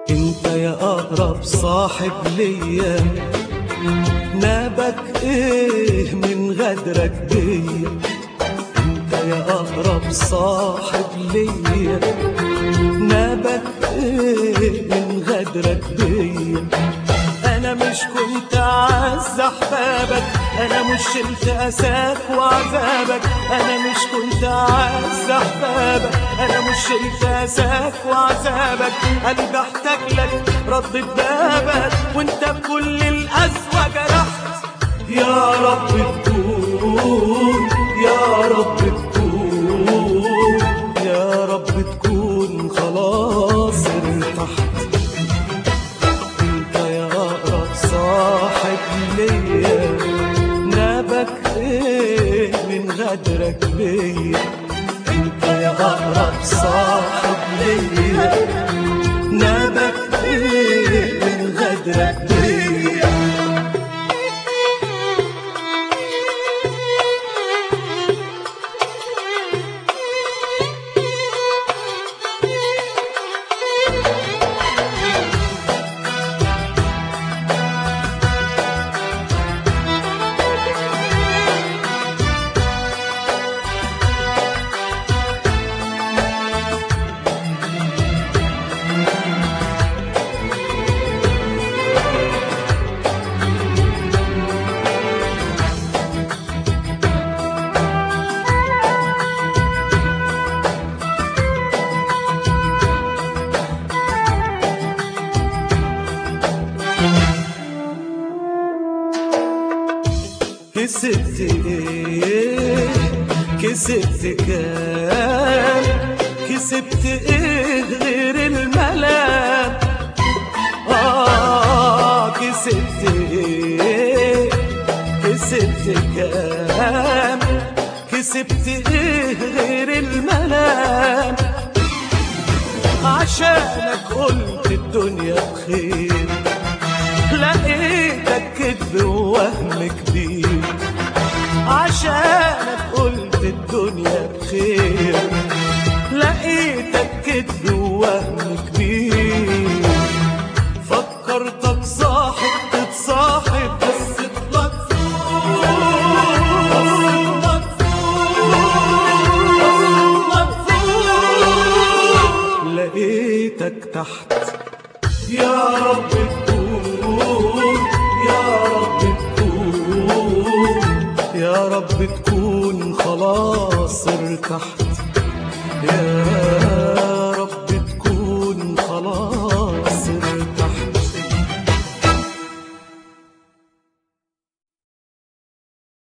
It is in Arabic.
انت يا اقرب صاحب ليا، نابك ايه من غدرك بيا؟ انت يا اقرب صاحب ليا، نابك ايه من غدرك بيا؟ انا مش كنت اعز احبابك، انا مش شلت اساك وعذابك، انا مش كنت اعز احبابك، انا مش شلت اساك وعذابك. قلبي احتاج لك ردت بابك، وانت بكل القسوة جرحت. يا رب تكون، يا رب تكون، يا رب تكون خلاص ارتحت. انت يا اقرب صاحب ليا، نابك ايه من غدرك بيا؟ انت يا اقرب صاحب ليا، نابك ايه من غدرك بيا؟ كسبت ايه؟ كسبت كام؟ كسبت ايه غير الملام؟ كسبت ايه؟ كسبت كام؟ كسبت ايه غير الملام؟ عشانك قلت الدنيا بخير، لقيتك كذب ووهم كبير. عشانك قلت الدنيا بخير، لقيتك كذب ووهم كبير. فكرتك صاحب تتصاحب، بس طلعت لقيتك تحت. يا رب تكون، يا رب تكون، يا رب تكون خلاص ارتحت. يا